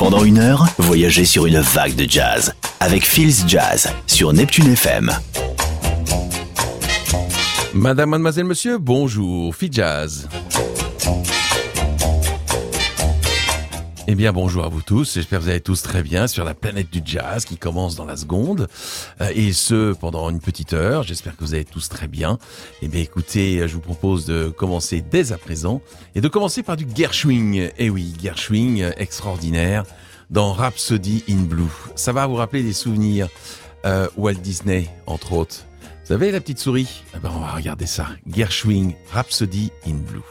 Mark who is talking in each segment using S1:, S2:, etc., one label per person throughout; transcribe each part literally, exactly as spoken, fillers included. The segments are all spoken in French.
S1: Pendant une heure, voyagez sur une vague de jazz avec Feels Jazz sur Neptune F M.
S2: Madame, mademoiselle, monsieur, bonjour, Feels Jazz. Eh bien, bonjour à vous tous. J'espère que vous allez tous très bien sur la planète du jazz qui commence dans la seconde. Euh, et ce, pendant une petite heure. J'espère que vous allez tous très bien. Eh bien, écoutez, je vous propose de commencer dès à présent et de commencer par du Gershwin. Eh oui, Gershwin, extraordinaire, dans Rhapsody in Blue. Ça va vous rappeler des souvenirs. Euh, Walt Disney, entre autres. Vous savez, la petite souris? Eh ben, on va regarder ça. Gershwin, Rhapsody in Blue.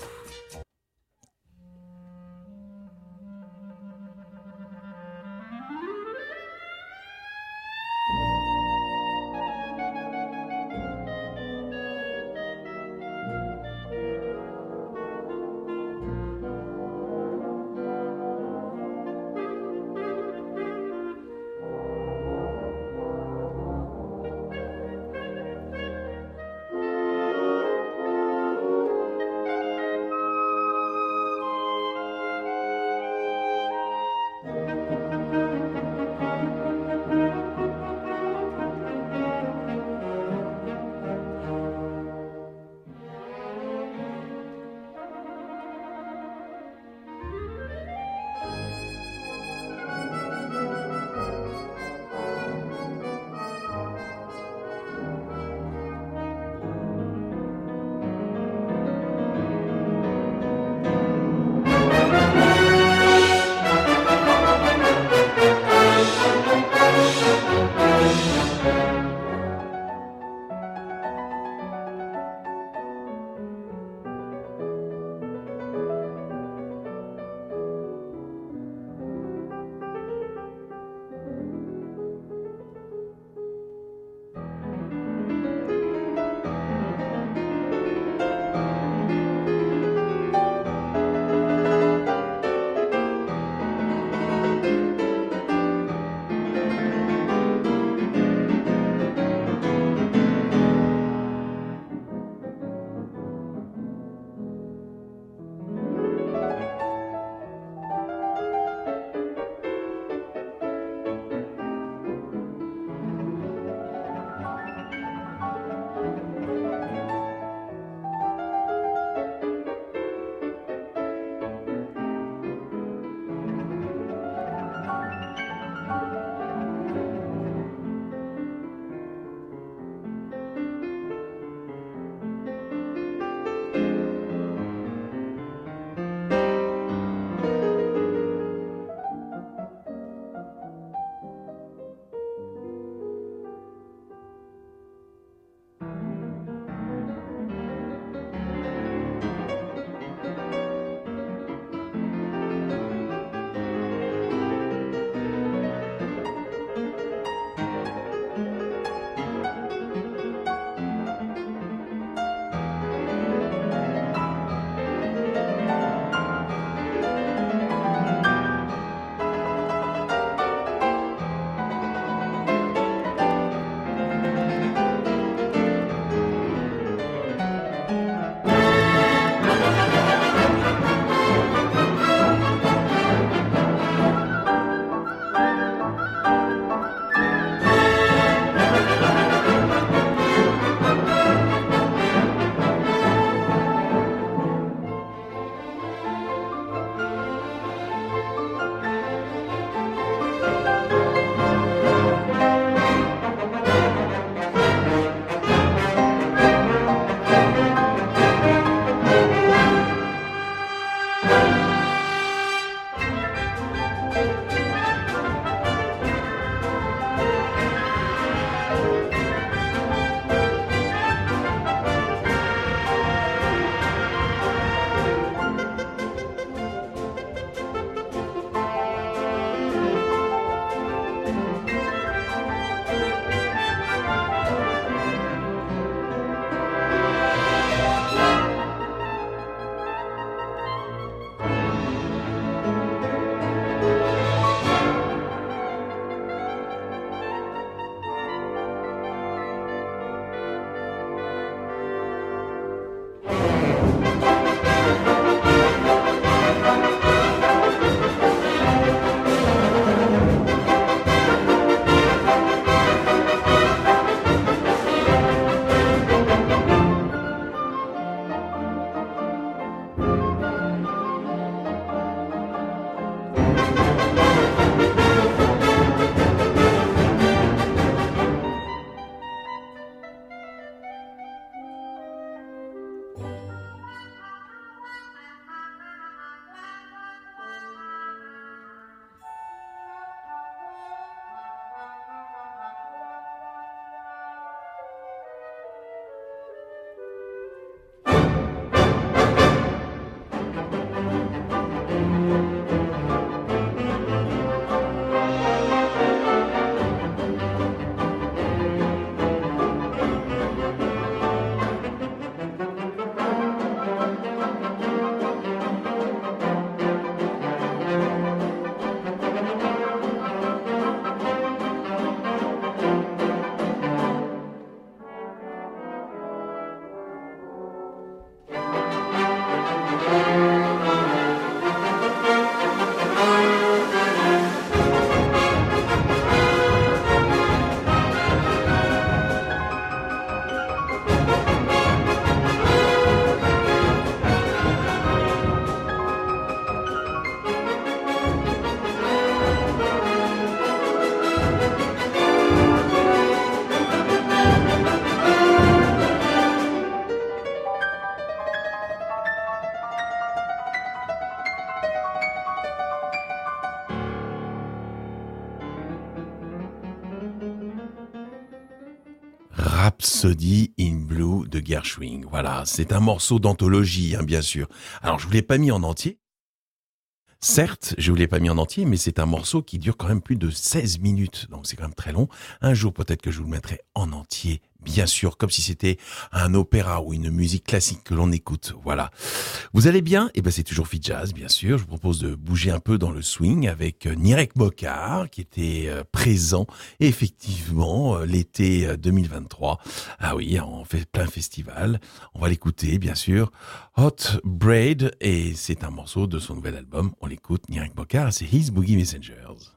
S2: Rhapsody in Blue de Gershwin. Voilà, c'est un morceau d'anthologie, hein, bien sûr. Alors, je vous l'ai pas mis en entier. Certes, je vous l'ai pas mis en entier, mais c'est un morceau qui dure quand même plus de seize minutes, donc c'est quand même très long. Un jour, peut-être que je vous le mettrai en entier, bien sûr, comme si c'était un opéra ou une musique classique que l'on écoute. Voilà. Vous allez bien? Eh ben, c'est toujours Fit Jazz, bien sûr. Je vous propose de bouger un peu dans le swing avec Nirek Bokar, qui était présent, effectivement, l'été deux mille vingt-trois. Ah oui, on fait plein festival. On va l'écouter, bien sûr. Hot Braid, et c'est un morceau de son nouvel album. On l'écoute, Nirek Bokar, c'est His Boogie Messengers.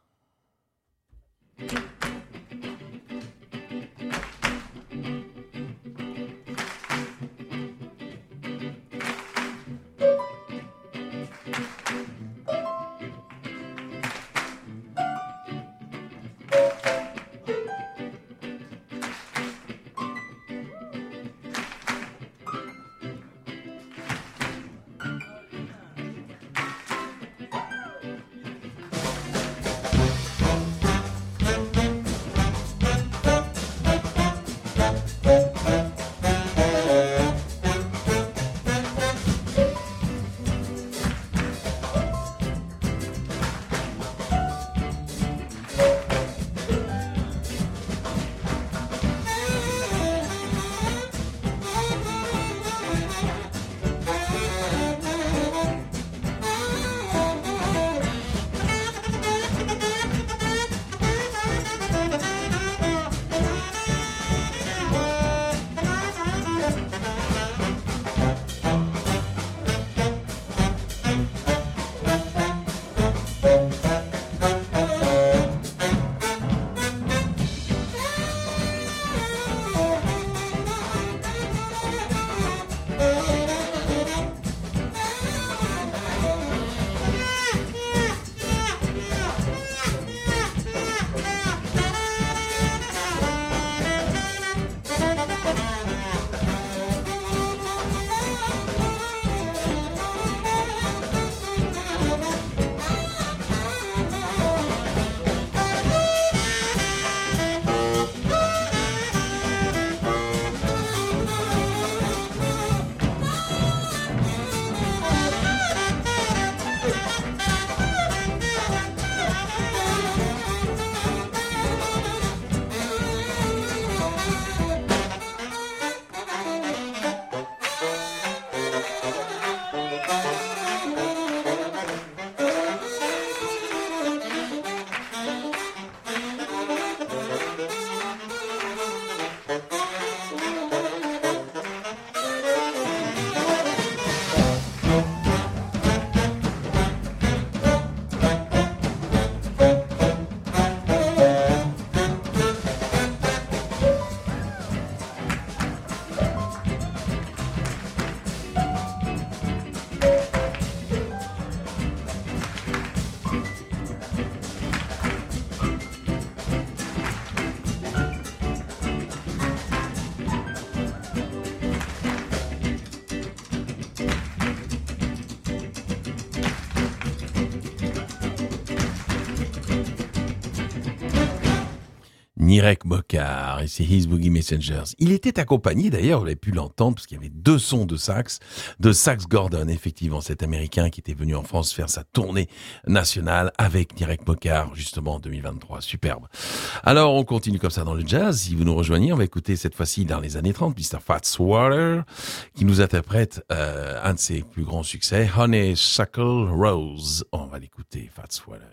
S2: Nirek Bokar et c'est His Boogie Messengers. Il était accompagné, d'ailleurs, vous avez pu l'entendre, parce qu'il y avait deux sons de sax, de Sax Gordon, effectivement, cet Américain qui était venu en France faire sa tournée nationale avec Nirek Bokar, justement, en deux mille vingt-trois. Superbe. Alors, on continue comme ça dans le jazz. Si vous nous rejoignez, on va écouter cette fois-ci dans les années trente, mister Fats Waller, qui nous interprète euh, un de ses plus grands succès, Honeysuckle Rose. On va l'écouter, Fats Waller.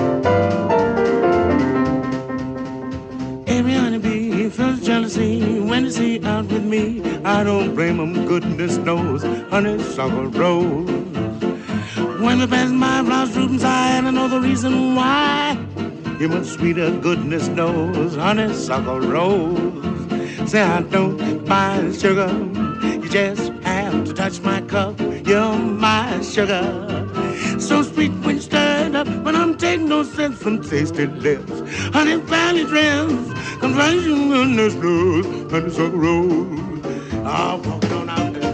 S3: Jealousy when when they see out with me, I don't blame them, goodness knows, honeysuckle rose. When they pass my blouse drooping side, I know the reason why. You're much sweeter, goodness knows, honeysuckle rose. Say I don't buy sugar, you just have to touch my cup. You're my sugar, so sweet when you stir it up. But I'm taking no sense from tasted lips. Honey valley dreams, conversion goodness knows, honeysuckle rose. I'll walk on out there.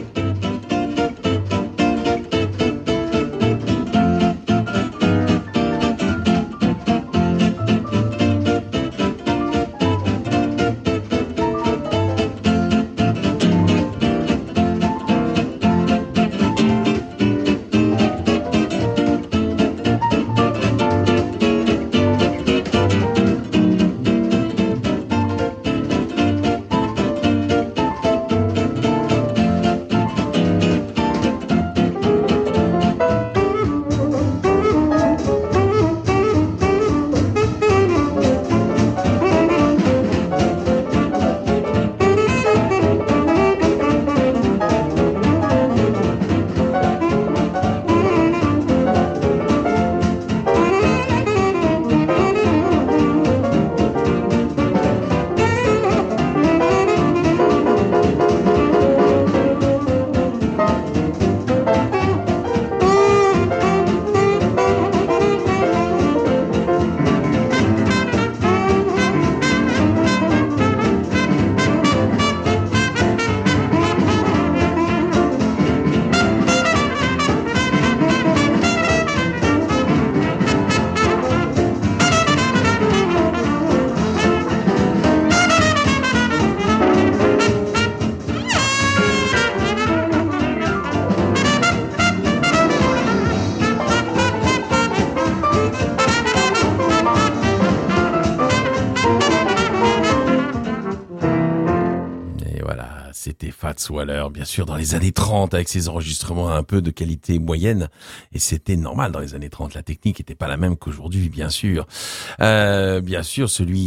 S2: Fats Waller, bien sûr, dans les années trente, avec ses enregistrements un peu de qualité moyenne. Et c'était normal dans les années trente. La technique n'était pas la même qu'aujourd'hui, bien sûr. Euh, bien sûr,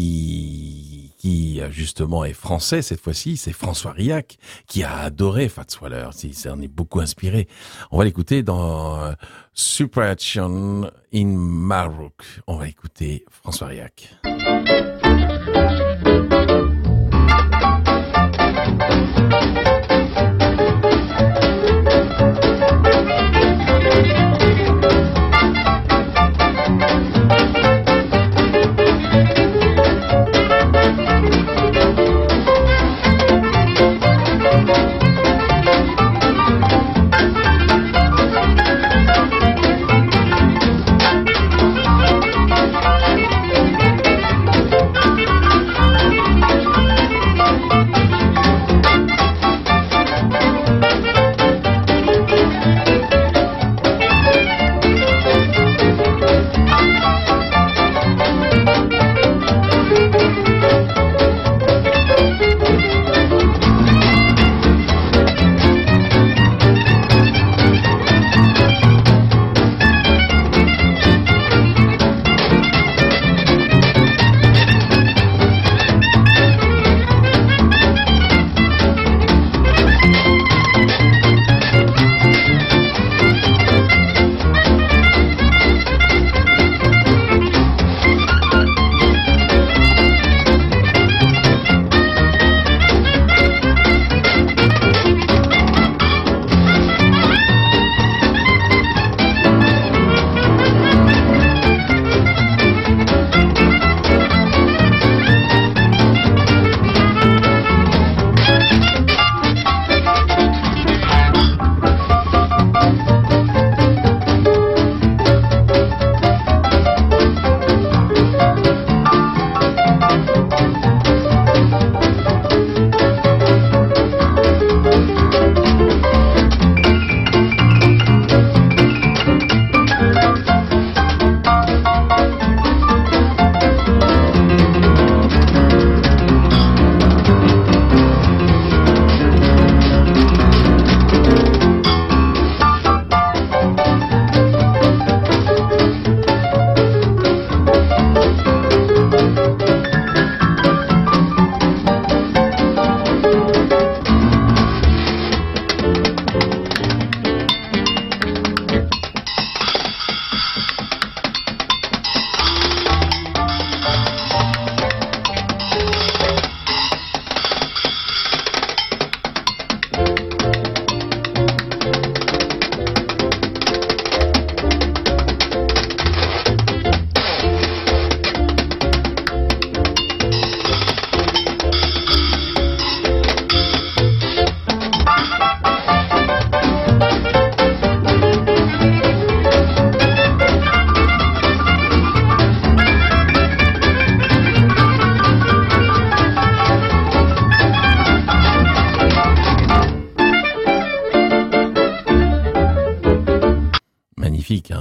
S2: celui qui, justement, est français cette fois-ci, c'est François Riac, qui a adoré Fats Waller. Il s'en est beaucoup inspiré. On va l'écouter dans euh, Superaction in Maroc. On va écouter François Riac.
S4: Thank you.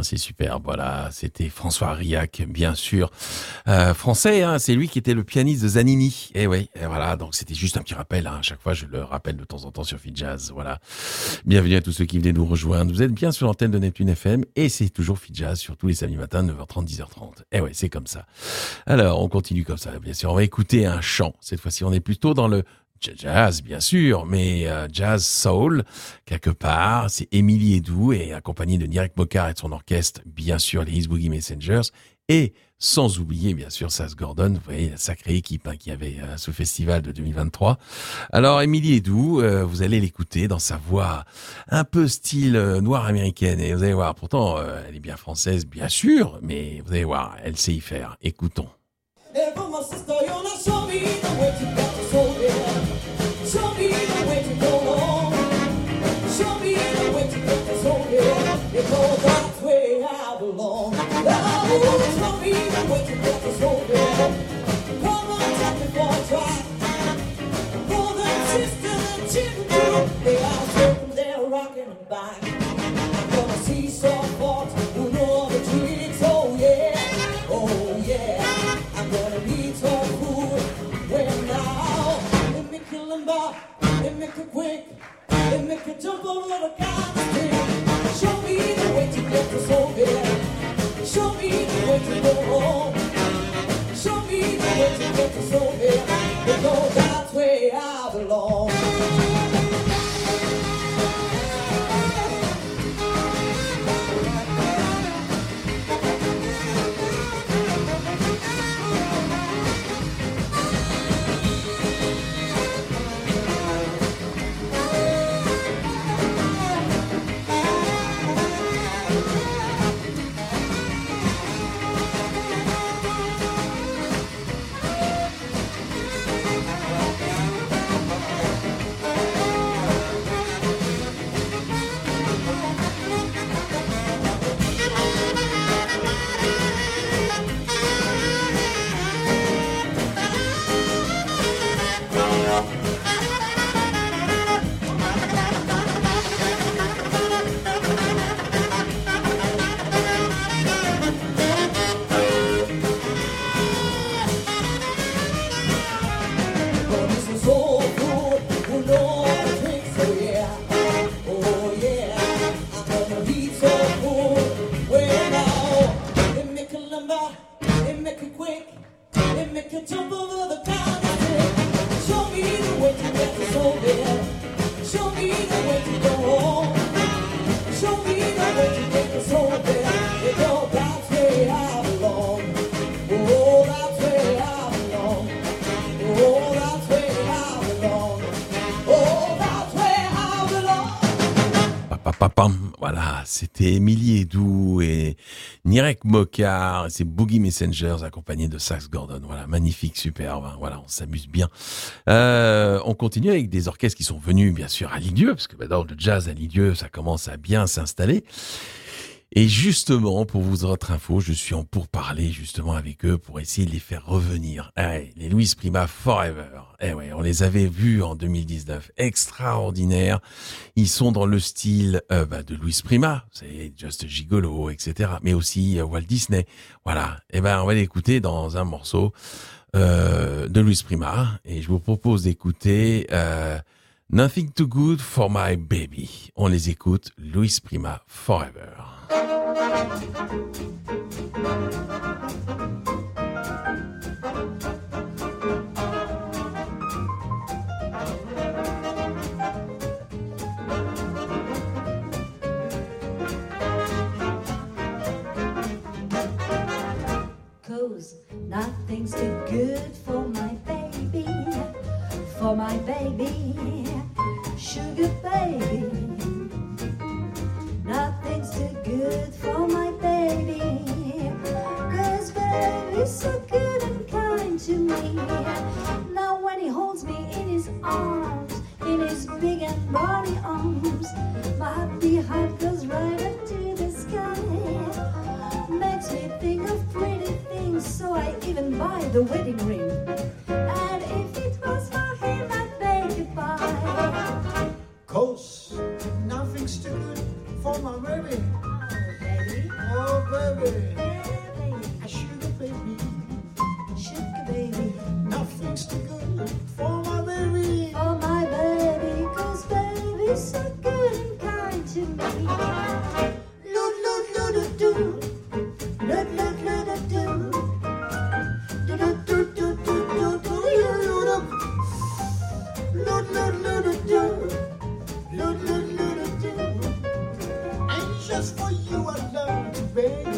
S2: c'est super. Voilà, c'était François Riac, bien sûr. Euh, français, hein, c'est lui qui était le pianiste de Zanini. Et oui, et voilà, donc c'était juste un petit rappel. Hein. À chaque fois, je le rappelle de temps en temps sur Fit Jazz. Voilà. Bienvenue à tous ceux qui venaient nous rejoindre. Vous êtes bien sur l'antenne de Neptune F M et c'est toujours Fit Jazz sur tous les samedis matins, neuf heures trente, dix heures trente. Et ouais, c'est comme ça. Alors, on continue comme ça, bien sûr. On va écouter un chant. Cette fois-ci, on est plutôt dans le jazz, bien sûr, mais euh, jazz soul, quelque part. C'est Émilie Edoux et accompagné de Nirek Mokar et de son orchestre, bien sûr, les East Boogie Messengers. Et sans oublier, bien sûr, Sass Gordon, vous voyez, la sacrée équipe hein, qui avait euh, ce festival de deux mille vingt-trois. Alors, Émilie Edoux, euh, vous allez l'écouter dans sa voix un peu style euh, noire américaine. Et vous allez voir, pourtant, euh, elle est bien française, bien sûr, mais vous allez voir, elle sait y faire. Écoutons.
S4: Jump over the counter, show me the way to get to Soviet. Show me the way to go home. Show me the way to get to Soviet. Because that's where I belong.
S2: Voilà, c'était Émilie Edoux et Nirek Mokar, c'est Boogie Messengers accompagnés de Sass Gordon. Voilà, magnifique, superbe. Hein, voilà, on s'amuse bien. Euh, on continue avec des orchestres qui sont venus, bien sûr, à Lisieux, parce que bah, dans le jazz à Lisieux, ça commence à bien s'installer. Et justement, pour vous votre info, je suis en pourparlers justement avec eux pour essayer de les faire revenir. Eh ouais, les Louis Prima Forever. Eh ouais, on les avait vus en deux mille dix-neuf. Extraordinaires. Ils sont dans le style euh, bah, de Louis Prima. C'est Just Gigolo, et cetera. Mais aussi euh, Walt Disney. Voilà. Eh ben, on va l'écouter dans un morceau euh, de Louis Prima. Et je vous propose d'écouter euh, Nothing Too Good for My Baby. On les écoute. Louis Prima Forever.
S5: Cause nothing's too good for my baby, for my baby, sugar baby. Nothing's too good for my baby, cause baby's so good and kind to me. Now when he holds me in his arms, in his big and brawny arms, my happy heart goes right up to the sky. Makes me think of pretty things, so I even buy the wedding ring. And if it was for him, I'd say goodbye.
S6: Cause nothing's too good for my baby.
S5: Oh, baby.
S6: Oh, things too good for my baby.
S5: For my baby, 'cause baby's so good and kind to me. Loot, loot, loot, loot, loot. Loot, loot, loot, loot, loot. Loot, loot, loot, loot, loot, loot, loot. Loot, loot, loot, loot, loot. Loot, loot, loot, loot, loot.
S6: And just for you I'd love to baby.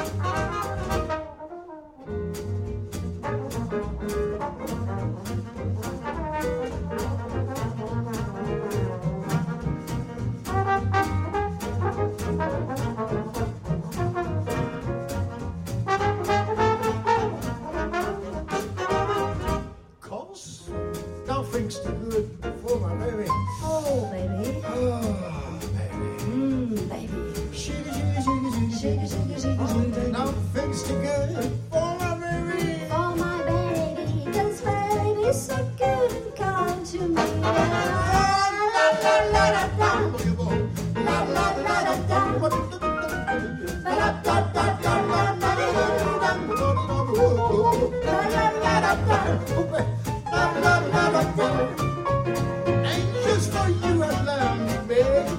S6: Cause nothing's too good for my baby.
S5: Oh, baby.
S6: Oh, baby.
S5: Mmm, baby.
S6: Shiggy, shiggy, shiggy, shiggy.
S5: Shake it, shake it, shake it, shake it.
S6: Nothing's too good for my baby.
S5: For my baby, 'cause baby's so good and kind to me. La la la la la da. La la la la da. Ba da da da da da da da da. La la la la da. La la la la da.
S6: And just for you I'd love to baby.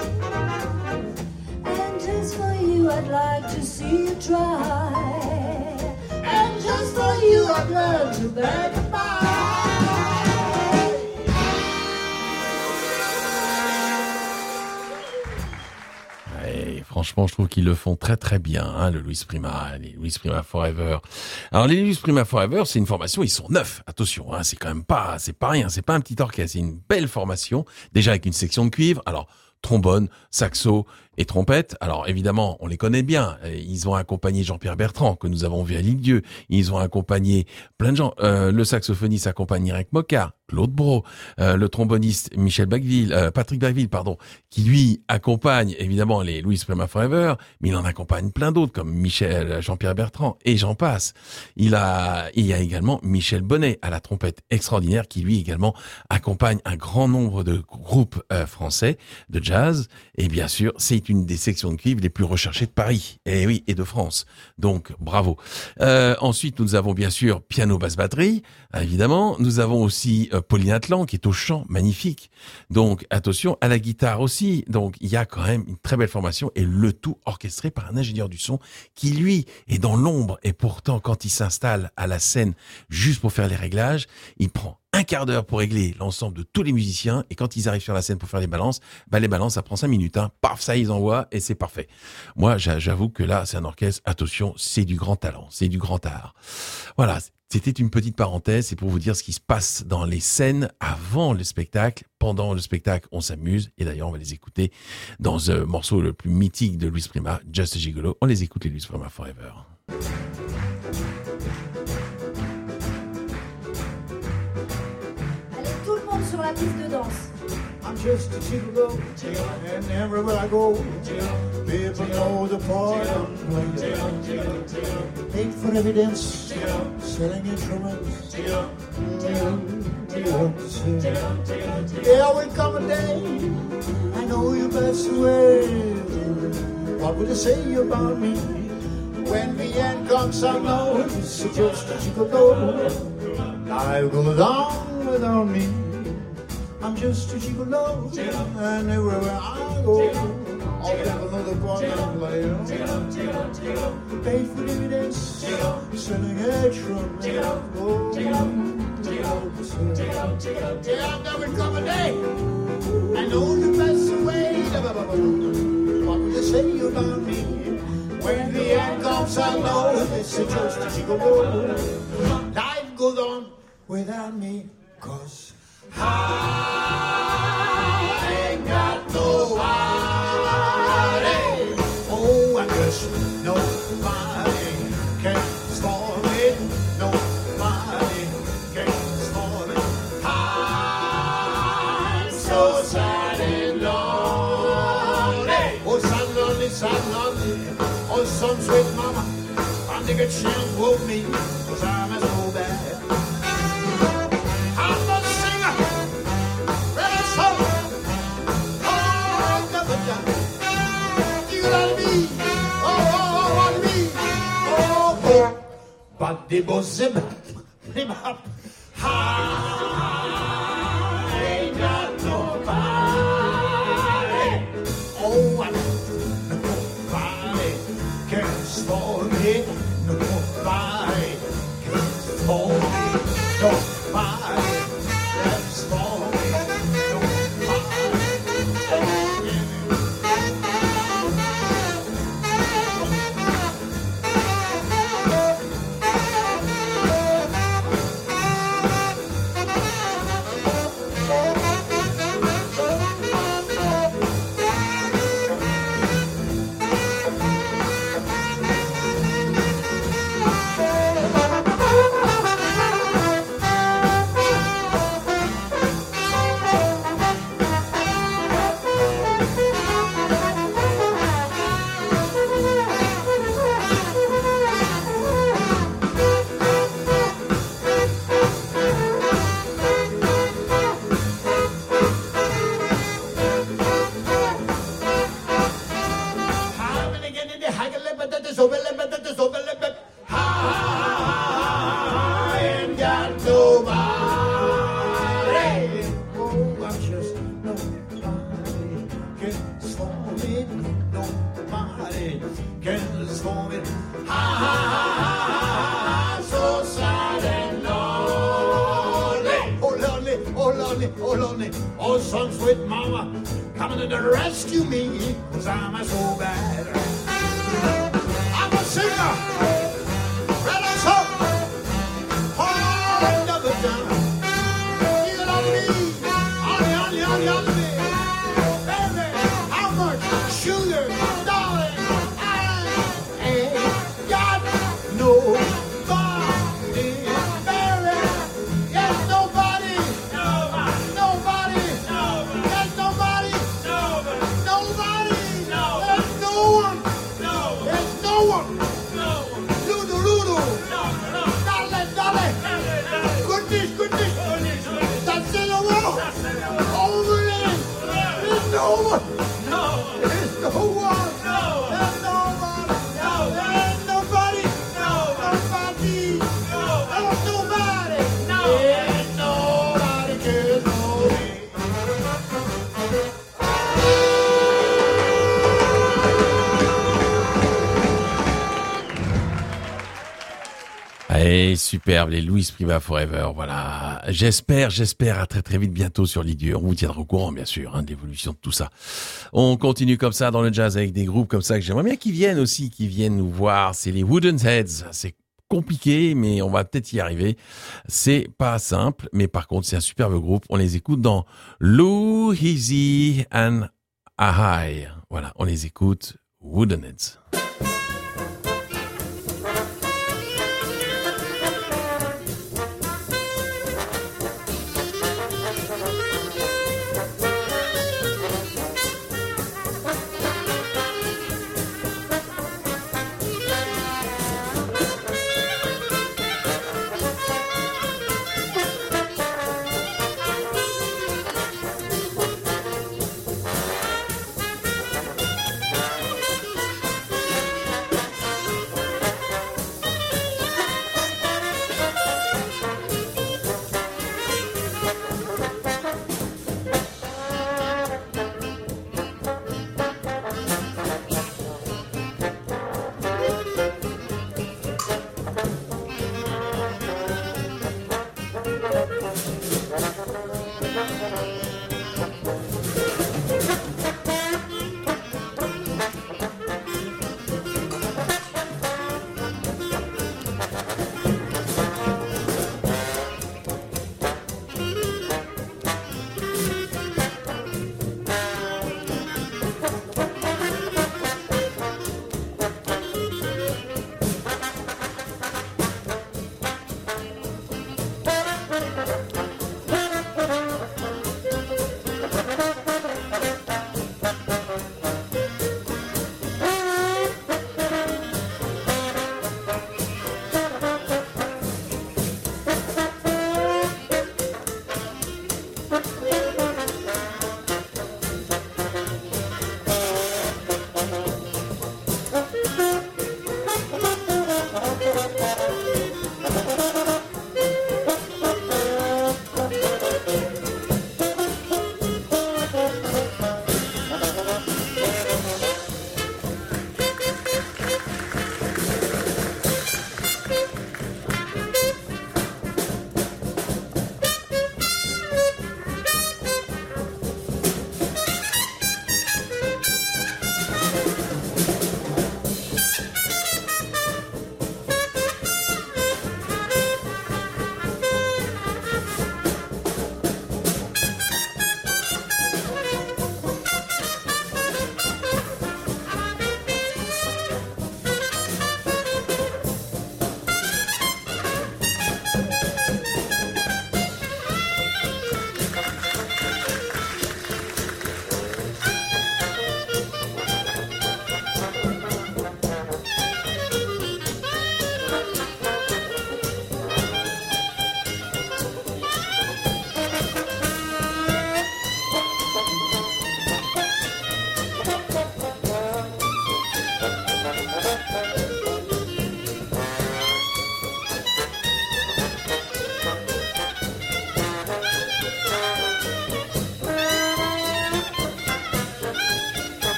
S5: And just for you, I'd like to see you try.
S6: And just for you I'd love to beg goodbye.
S2: Et franchement, je trouve qu'ils le font très très bien, hein, le Luis Prima, les Luis Prima Forever. Alors les Luis Prima Forever, c'est une formation, ils sont neufs. Attention, hein, c'est quand même pas, c'est pas rien, c'est pas un petit orchestre, c'est une belle formation, déjà avec une section de cuivre. Alors trombone, saxo et trompette. Alors évidemment, on les connaît bien. Ils ont accompagné Jean-Pierre Bertrand, que nous avons vu à l'Île-Dieu. Ils ont accompagné plein de gens. Euh, le saxophoniste accompagne Eric Moka, Claude Brault, euh, le tromboniste Michel Bacville, euh, Patrick Bacville, pardon, qui lui accompagne évidemment les Luis Prima Forever, mais il en accompagne plein d'autres comme Michel, Jean-Pierre Bertrand et j'en passe. Il a, il y a également Michel Bonnet à la trompette extraordinaire qui lui également accompagne un grand nombre de groupes euh, français de jazz. Et bien sûr, c'est une des sections de cuivre les plus recherchées de Paris. Et oui, et de France. Donc, bravo. Euh, ensuite, nous avons bien sûr piano, basse, batterie. Évidemment, nous avons aussi euh, Pauline Atlan qui est au chant, magnifique. Donc, attention à la guitare aussi. Donc, il y a quand même une très belle formation et le tout orchestré par un ingénieur du son qui, lui, est dans l'ombre. Et pourtant, quand il s'installe à la scène juste pour faire les réglages, il prend un quart d'heure pour régler l'ensemble de tous les musiciens et quand ils arrivent sur la scène pour faire les balances, bah les balances ça prend cinq minutes, hein. Paf, ça ils envoient et c'est parfait. Moi j'avoue que là c'est un orchestre, attention, c'est du grand talent, c'est du grand art. Voilà, c'était une petite parenthèse, c'est pour vous dire ce qui se passe dans les scènes avant le spectacle. Pendant le spectacle, on s'amuse et d'ailleurs on va les écouter dans le morceau le plus mythique de Luis Prima, Just a Gigolo. On les écoute les Luis Prima Forever.
S5: Sur la piste de danse.
S6: I'm just a gigolo, and everywhere I go, people know the part I'm playing. Paid for evidence, selling instruments. There will come a day, I know you best away. What will they say about me? When the end comes, I know it's just a gigolo. Life goes on without me. I'm just a gigolo, and everywhere I go, all people know the part I'm playing. Paid for dividends, selling extra. Oh, yeah, there will come a day, I know the best way. What will they say about me? When the end comes, I know it's just a gigolo. Life goes on without me, 'cause I ain't got nobody. Oh, I guess nobody cares for me. Nobody cares for me. I'm so sad and lonely. Oh, sad lonely, sad lonely. Oh, some sweet mama, I think it chance for me, 'cause I'm so bad. But the bosom, him up, I
S2: Et superbe, les Louis Prima Forever, voilà. J'espère, j'espère à très très vite bientôt sur Ligue deux. On vous tiendra au courant, bien sûr, hein, de l'évolution de tout ça. On continue comme ça dans le jazz avec des groupes comme ça que j'aimerais bien qu'ils viennent aussi, qu'ils viennent nous voir. C'est les Wooden Heads. C'est compliqué, mais on va peut-être y arriver. C'est pas simple, mais par contre, c'est un superbe groupe. On les écoute dans Lou, Easy and Ahai. Voilà, on les écoute. Wooden Heads.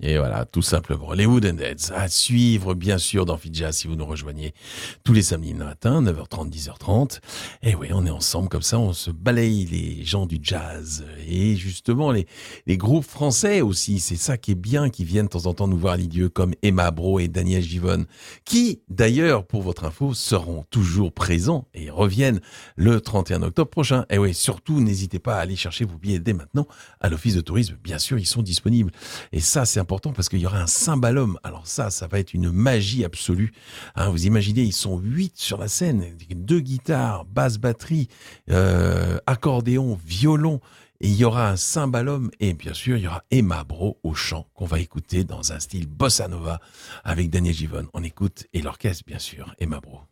S2: Et voilà, tout simplement. Les Woodenheads à suivre, bien sûr, dans Fidjazz, si vous nous rejoignez tous les samedis matin, neuf heures trente, dix heures trente. Et oui, on est ensemble comme ça, on se balaye les gens du jazz. Et justement, les, les groupes français aussi, c'est ça qui est bien, qui viennent de temps en temps nous voir à l'idieu, comme Emma Bro et Daniel Givonne, qui, d'ailleurs, pour votre info, seront toujours présents et reviennent le trente et un octobre prochain. Et oui, surtout, n'hésitez pas à aller chercher vos billets dès maintenant à l'Office de tourisme. Bien sûr, ils sont disponibles. Et ça, c'est important parce qu'il y aura un cymbalum. Alors ça, ça va être une magie absolue. Hein, vous imaginez, ils sont huit sur la scène, deux guitares, basse, batterie, euh, accordéon, violon. Et il y aura un cymbalum et bien sûr, il y aura Emma Bro au chant qu'on va écouter dans un style bossa nova avec Daniel Givonne. On écoute et l'orchestre, bien sûr, Emma Bro.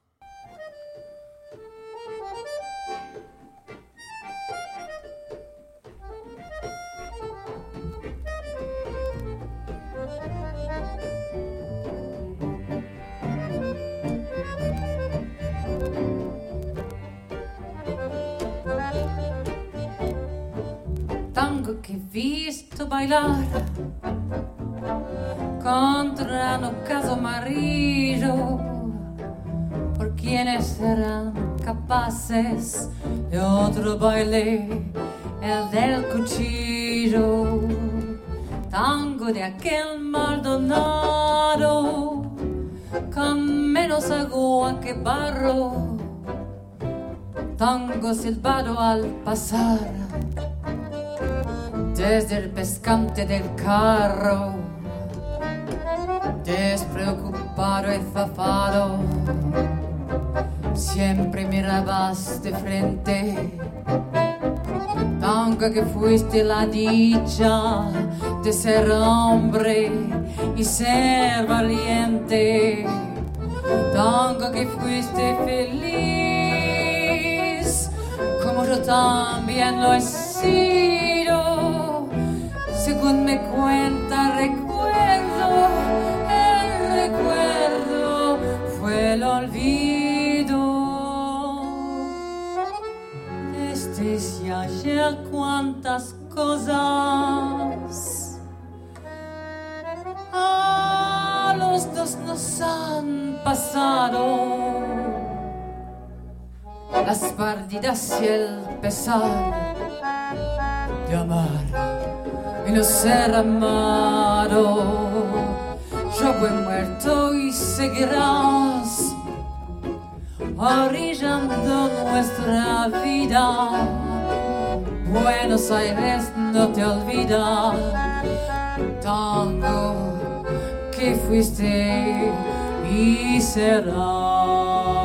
S7: Tango que he visto bailar contra un ocaso amarillo, por quienes serán capaces de otro baile, el del cuchillo. Tango de aquel Maldonado con menos agua que barro, tango silbado al pasar desde el pescante del carro, despreocupado y zafado, siempre mirabas de frente. Tango que fuiste la dicha de ser hombre y ser valiente. Tango que fuiste feliz, como yo también lo he sido. Según me cuenta, recuerdo, el recuerdo fue el olvido. Desde y ayer cuántas cosas a los dos nos han pasado. Las pérdidas y el pesar de amar y no ser amado. Yo he muerto y seguirás orillando nuestra vida. Buenos Aires no te olvida. Tango que fuiste y serás.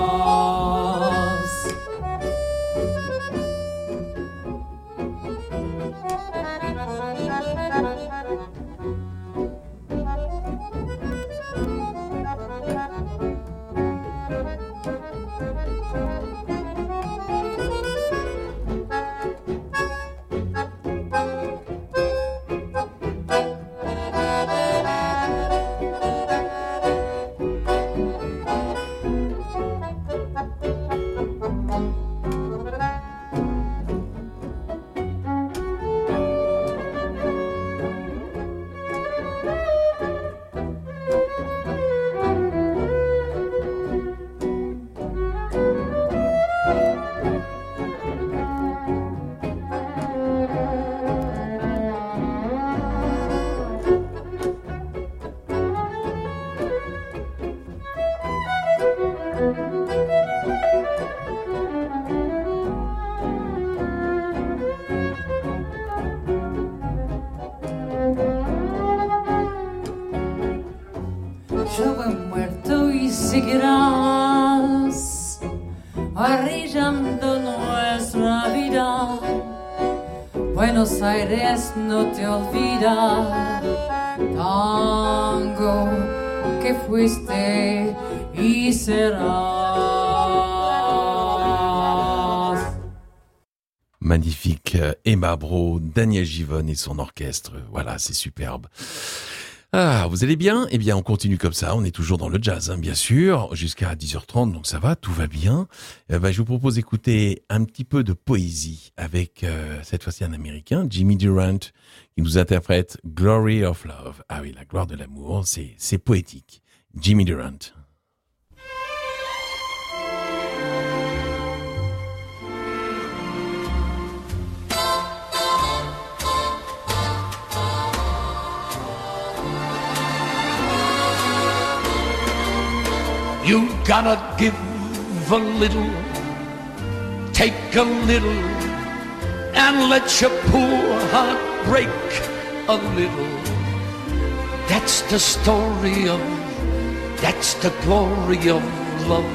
S7: Yo he muerto y seguirás orillando nuestra vida. Buenos Aires no te olvida. Tango que fuiste y serás.
S2: Magnifique Emma Bro, Daniel Givonne et son orchestre. Voilà, c'est superbe. Ah, vous allez bien? Eh bien, on continue comme ça. On est toujours dans le jazz, hein, bien sûr, jusqu'à dix heures trente, donc ça va, tout va bien. Eh ben, je vous propose d'écouter un petit peu de poésie avec, euh, cette fois-ci, un Américain, Jimmy Durant, qui nous interprète Glory of Love. Ah oui, la gloire de l'amour, c'est, c'est poétique. Jimmy Durant.
S8: You gotta give a little, take a little, and let your poor heart break a little. That's the story of, that's the glory of love.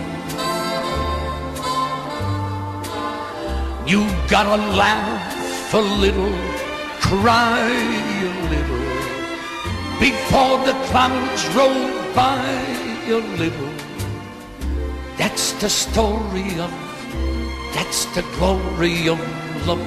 S8: You gotta laugh a little, cry a little, before the clouds roll by a little. That's the story of, that's the glory of love.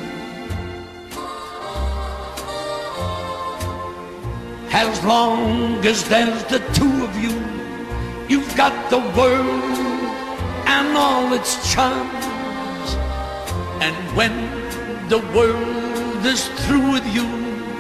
S8: As long as there's the two of you, you've got the world and all its charms. And when the world is through with you,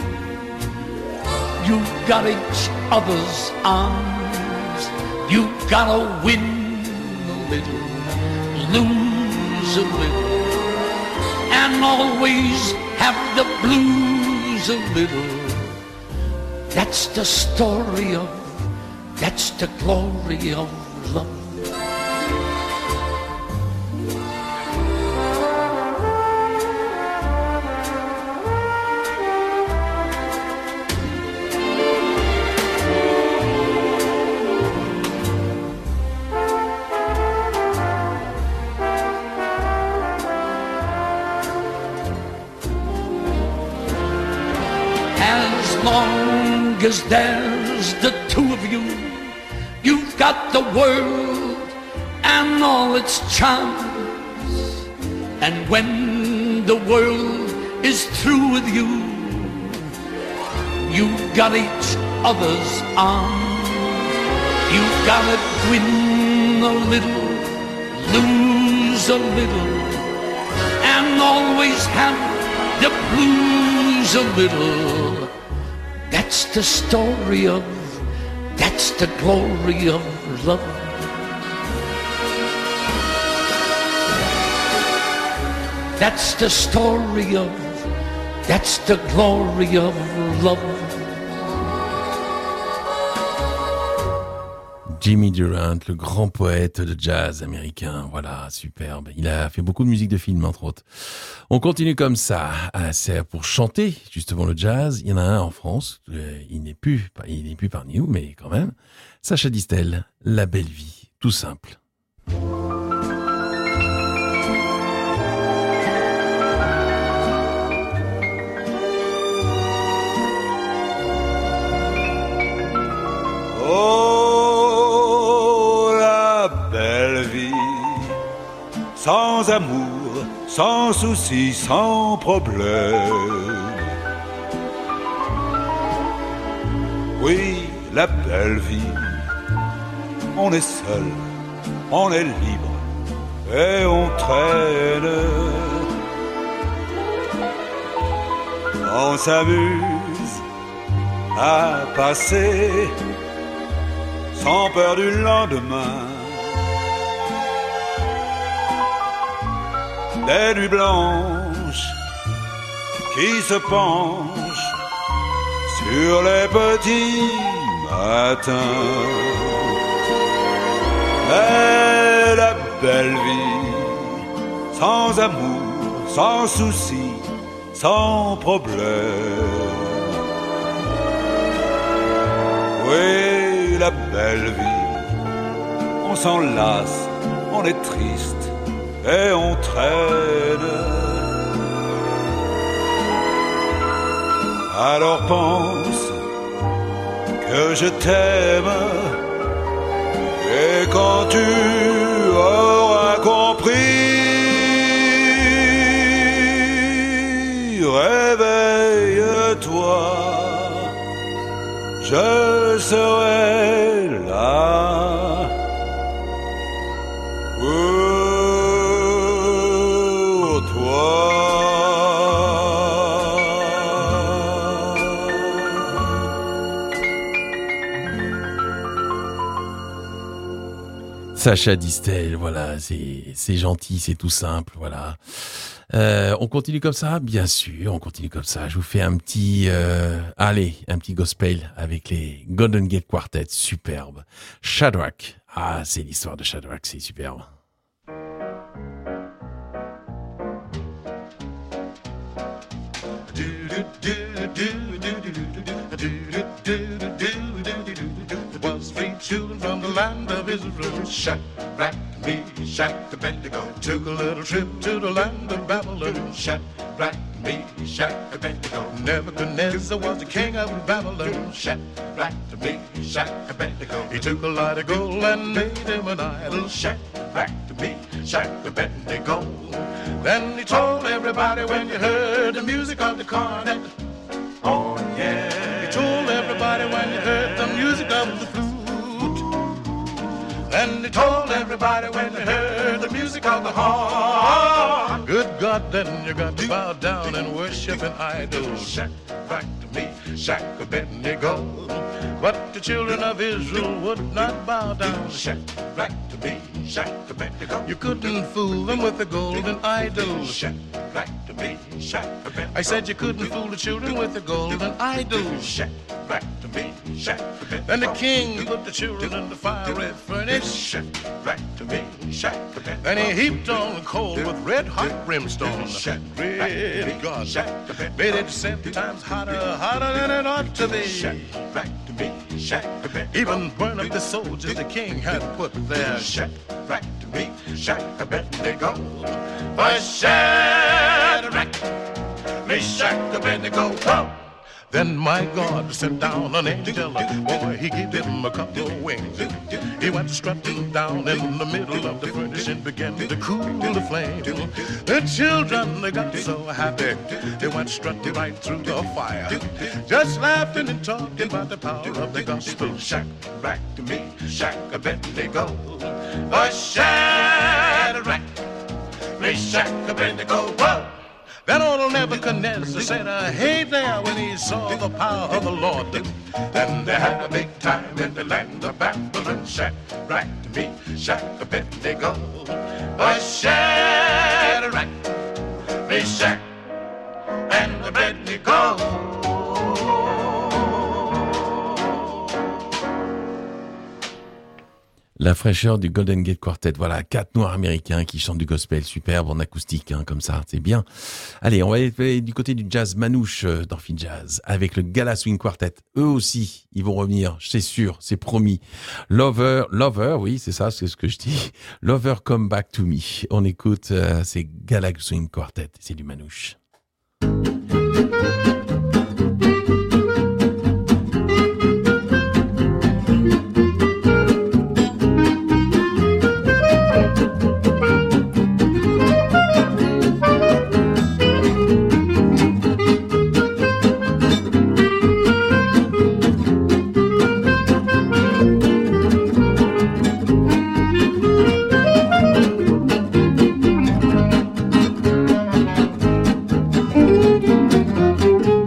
S8: you've got each other's arms. You've gotta win little, lose a little, and always have the blues a little. That's the story of, that's the glory of love. As there's the two of you, you've got the world and all its charms. And when the world is through with you, you've got each other's arms. You've gotta win a little, lose a little, and always have the blues a little. That's the story of, that's the glory of love. That's the story of, that's the glory of love.
S2: Jimmy Durant, le grand poète de jazz américain, voilà, superbe. Il a fait beaucoup de musique de film, entre autres. On continue comme ça, c'est pour chanter justement le jazz. Il y en a un en France, il n'est plus, il n'est plus parmi nous, mais quand même. Sacha Distel, La belle vie, tout simple.
S9: Oh, la belle vie, sans amour, sans souci, sans problème. Oui, la belle vie, on est seul, on est libre et on traîne. On s'amuse à passer sans peur du lendemain. Des nuits blanches qui se penchent sur les petits matins. Et la belle vie, sans amour, sans souci, sans problème. Oui, la belle vie, on s'enlace, on est triste et on traîne. Alors pense que je t'aime, et quand tu auras compris, réveille-toi, je serai là pour toi.
S2: Sacha Distel, voilà, c'est c'est gentil, c'est tout simple, voilà. Euh, on continue comme ça, bien sûr, on continue comme ça. Je vous fais un petit, euh, allez, un petit gospel avec les Golden Gate Quartet, superbe. Shadrach, ah, c'est l'histoire de Shadrach, c'est superbe.
S3: Was three children from the land of Israel, Shadrach, Meshach, Abednego, took a little trip to the land of Babylon. Shadrach, Meshach, Abednego, Nebuchadnezzar was the king of Babylon. Shadrach, Meshach, Abednego, he took a lot of gold and made him an idol. Shadrach, Meshach, Abednego. Then he told everybody when you heard the music of the cornet, oh yeah. He told everybody when you heard the music of the flute. And he told everybody when you heard the music of the horn. Good God, then you got to bow down and worship an idol. Shadrach, Meshach, Abednego. But the children of Israel would not bow down. Shadrach, Meshach, Abednego. You couldn't fool them with the golden idol. Shadrach, Meshach, Abednego. I said you couldn't fool the children with the golden idol. Shadrach, Meshach, Abednego. Then the king put the children in the fiery furnace. Shadrach, Meshach, Abednego. Then he heaped on the coal with red hot brimstone. Red God made it seven times hotter, hotter than it ought to be. Even burn up the soldiers the king had put there. Shadrach, Meshach, Abednego. For Shadrach, Meshach, Abednego. Oh! Then my God sent down an angel, boy, he gave him a couple of wings. He went strutting down in the middle of the furnace and began to cool the flame. The children, they got so happy, they went strutting right through the fire, just laughing and talking about the power of the gospel. Shadrach, Meshach, Abednego. For Shadrach, Meshach, Abednego. Whoa! That old Nebuchadnezzar said, uh, hey there, when he saw the power of the Lord. Then they had a big time in the land of Babylon. Shadrach, Meshach, Abednego. For Shadrach, Meshach, and Abednego.
S2: La fraîcheur du Golden Gate Quartet, voilà, quatre noirs américains qui chantent du gospel superbe en acoustique, hein, comme ça, c'est bien. Allez, on va aller du côté du jazz manouche euh, dans Fin Jazz, avec le Gala Swing Quartet. Eux aussi, ils vont revenir, c'est sûr, c'est promis. Lover, Lover, oui, c'est ça, c'est ce que je dis. Lover, Come Back to Me. On écoute, euh, c'est Gala Swing Quartet, c'est du manouche.
S5: Thank you.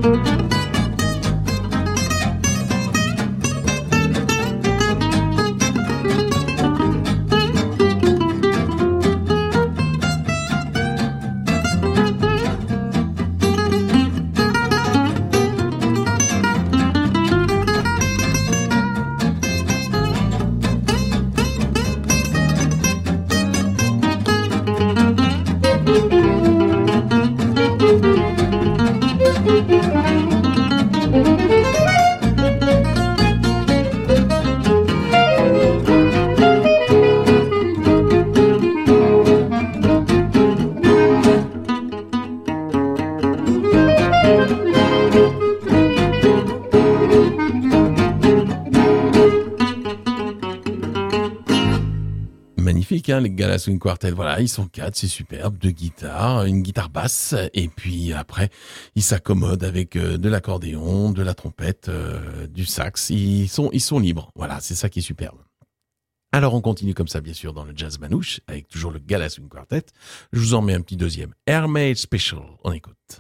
S2: Hein, les Gala Swing Quartet, voilà, ils sont quatre, c'est superbe, deux guitares, une guitare basse, et puis après, ils s'accommodent avec euh, de l'accordéon, de la trompette, euh, du sax, ils sont, ils sont libres, voilà, c'est ça qui est superbe. Alors on continue comme ça, bien sûr, dans le jazz manouche, avec toujours le Gala Swing Quartet. Je vous en mets un petit deuxième, Airmaid Special, on écoute.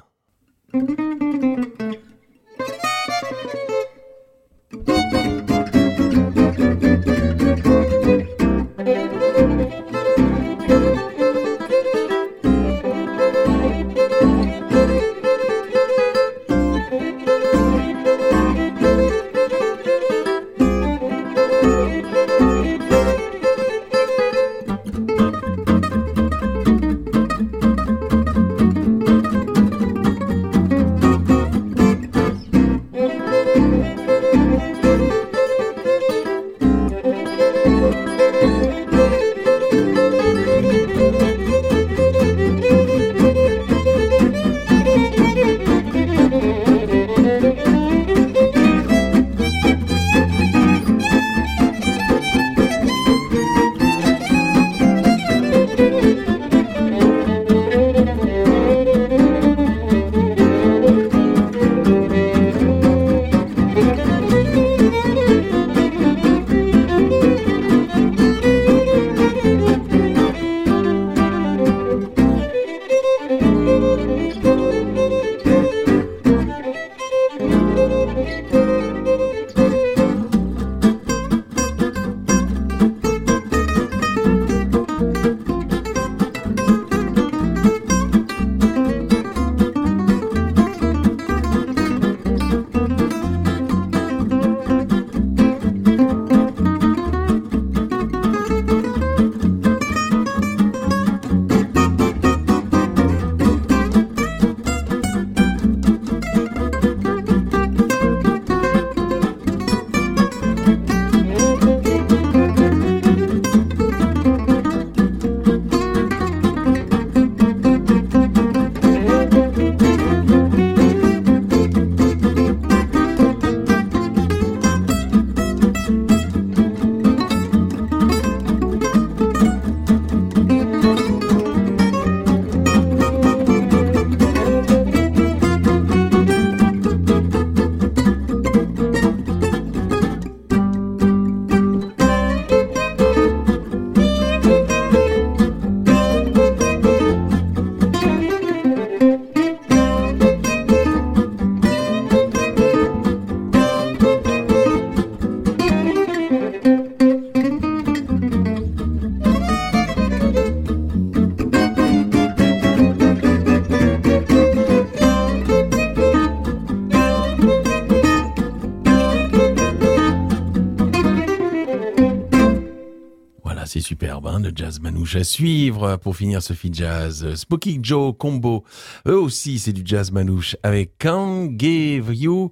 S2: C'est superbe, hein, le jazz manouche à suivre pour finir ce feed jazz. Spooky Joe Combo, eux aussi c'est du jazz manouche avec Can't Give You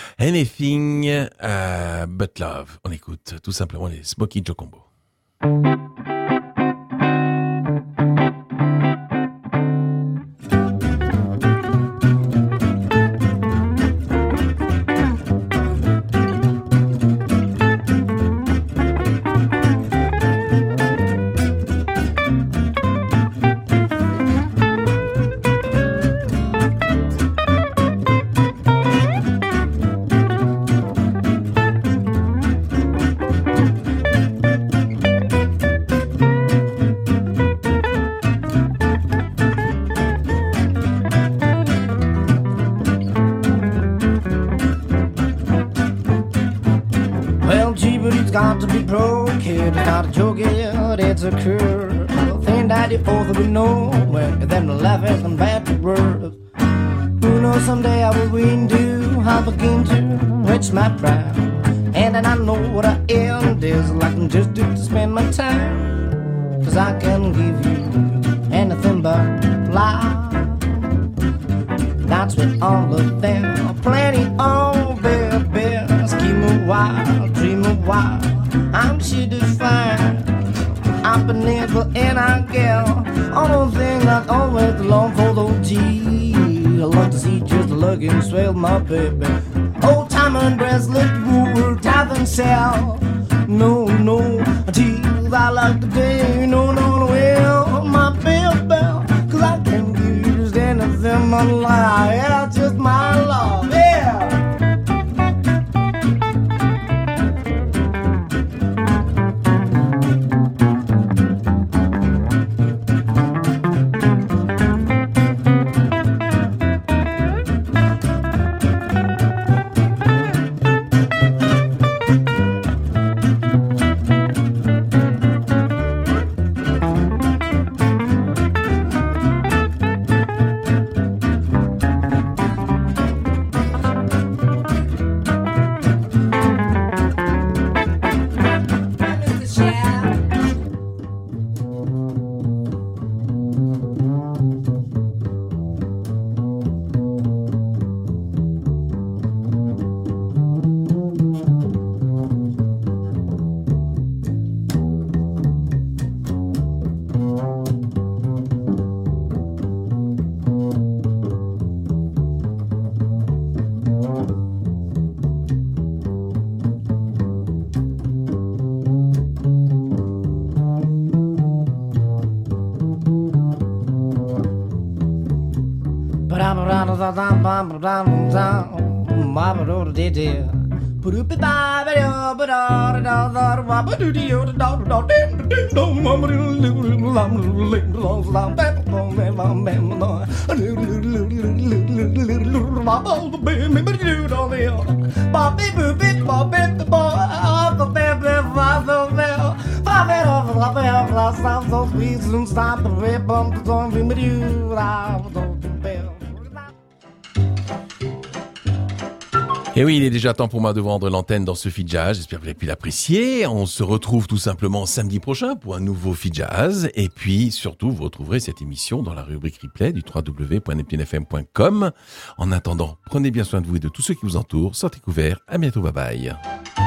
S2: Anything uh, But Love. On écoute tout simplement les Spooky Joe Combo.
S10: not a joke, it, it's a curve. The thing that you both will know, when then the laugh isn't bad to words. Who knows, someday I will win to have a game to reach my prime. And then I know what I end is like I'm just due to spend my time. Cause I can give you anything but life. That's with all of them, plenty of babies. Keep me wild, dream a while, I'm sure to find. I'm a nickel and I get all the things I always long for the G. I love to see just looking swell, my baby. Old time and bracelet would tie themselves. No, no, teeth I like the day. No, no, no, well, my baby. Cause I can give you just anything but lie. Yeah, just my love, yeah.
S2: Et oui, il est déjà temps pour moi de vendre l'antenne dans ce Feed Jazz. J'espère que vous avez pu l'apprécier. On se retrouve tout simplement samedi prochain pour un nouveau Feed Jazz. Et puis, surtout, vous retrouverez cette émission dans la rubrique replay du w w w point neptune f m point com. En attendant, prenez bien soin de vous et de tous ceux qui vous entourent. Sortez couverts. À bientôt. Bye bye.